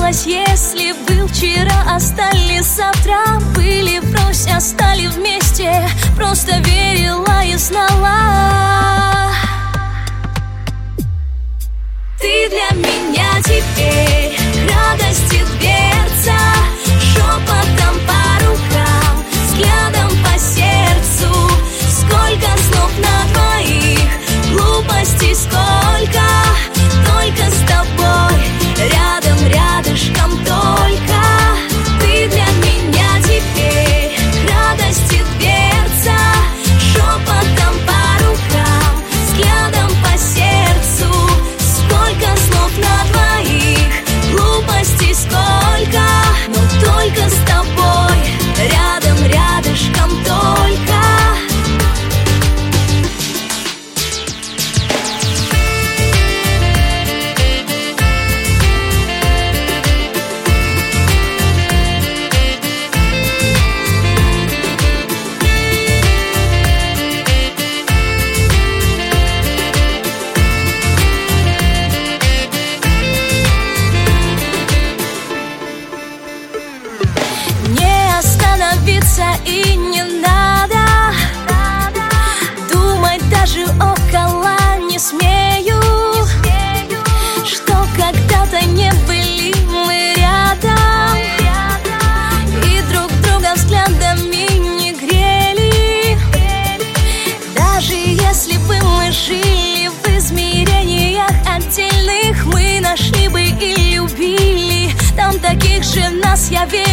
казалось, если бы вчера остались завтра, были врозь, а стали вместе. Просто верила и знала. Ты для меня теперь радости дверца, шепотом по рукам, взглядом по сердцу. Сколько слов на двоих, глупостей сколько, только с тобой, рядом, рядышком только. Ты для меня теперь радости дверца, шепотом по рукам, взглядом по сердцу. Сколько слов на двоих, глупостей сколько, но только с тобой, рядом, рядышком только. И не надо думать, даже около не смею, что когда-то не были мы рядом и друг друга взглядами не грели. Даже если бы мы жили в измерениях отдельных, мы нашли бы и любили там таких же нас, я верю.